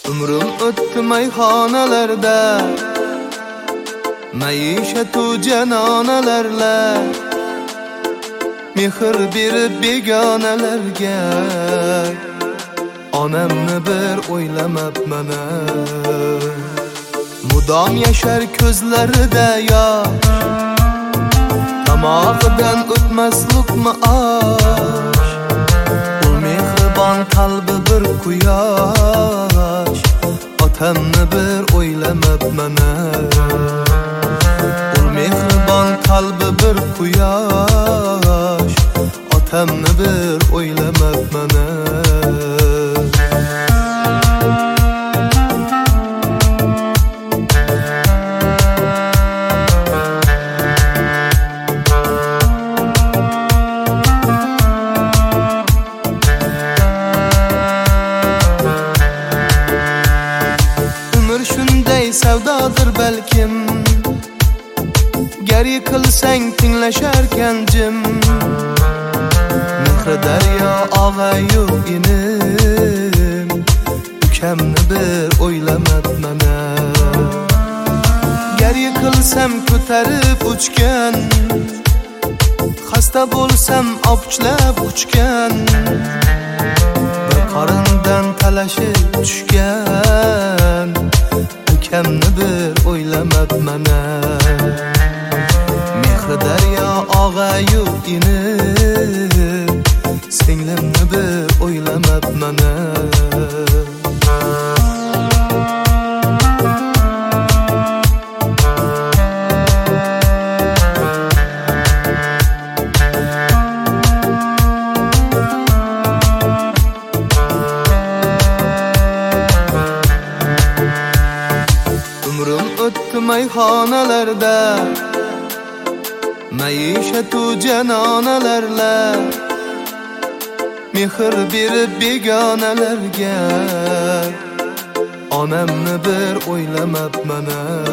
Umrim o'tdi mayxonalarda, maishat-u janonalarla, mehr berib begonalarga. Onamni bir o'ylamabman. Mudom yashar ko'zlarida yosh, tomog'idan o'tmas luqma osh. U mehribon qalbi bir quyosh, otamni bir o'ylamabman. U mehribon qalbi bir quyosh, otamni bir o'ylamabman. Savdodir balkim, gar yiqilsang tinglasharkan jim. Mehri daryo og'ayu inim, ukamni bir o'ylamabman. Gar yiqilsam ko'tarib uchgan, xasta bo'lsam opichlab quchgan. Bir qorindan talashib tushgan, ukamni bir o'ylamabman. Mehri daryo og'ayu inim, singlimni bir o'ylamabman. Umrim o'tdi mayxonalarda, maishat-u janonalarla, mehr berib begonalarga. Onamni bir o'ylamabman.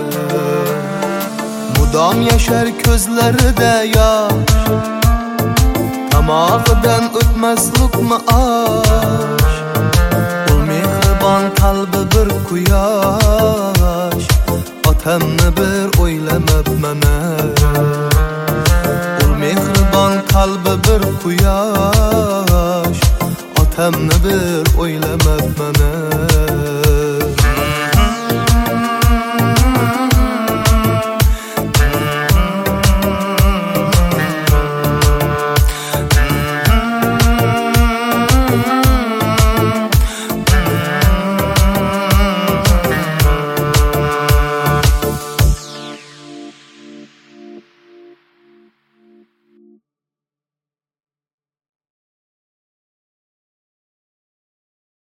Mudom yashar ko'zlarida yosh, tomog'idan o'tmas luqma osh. U mehribon qalbi bir quyosh, otamni bir o'ylamabman. U mehribon qalbi bir quyosh, otamni bir o'ylamabman.